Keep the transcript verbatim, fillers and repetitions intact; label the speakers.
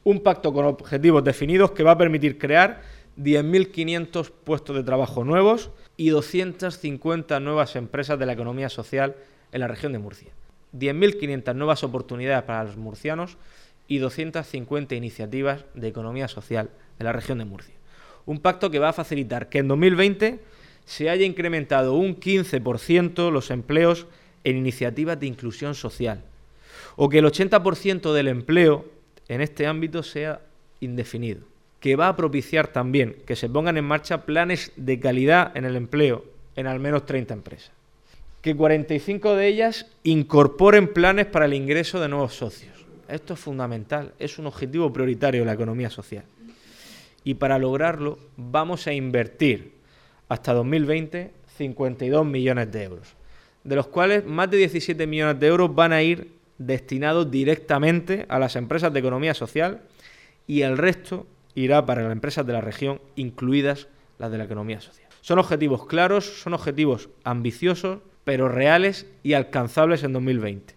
Speaker 1: Un pacto con objetivos definidos que va a permitir crear diez mil quinientos puestos de trabajo nuevos y doscientas cincuenta nuevas empresas de la economía social en la región de Murcia. diez mil quinientas nuevas oportunidades para los murcianos y doscientas cincuenta iniciativas de economía social en la región de Murcia. Un pacto que va a facilitar que en dos mil veinte se haya incrementado un quince por ciento los empleos en iniciativas de inclusión social, o que el ochenta por ciento del empleo en este ámbito sea indefinido, que va a propiciar también que se pongan en marcha planes de calidad en el empleo en al menos treinta empresas, que cuarenta y cinco de ellas incorporen planes para el ingreso de nuevos socios. Esto es fundamental, es un objetivo prioritario de la economía social. Y para lograrlo vamos a invertir hasta dos mil veinte cincuenta y dos millones de euros, de los cuales más de diecisiete millones de euros van a ir destinados directamente a las empresas de economía social y el resto irá para las empresas de la región, incluidas las de la economía social. Son objetivos claros, son objetivos ambiciosos, pero reales y alcanzables en dos mil veinte.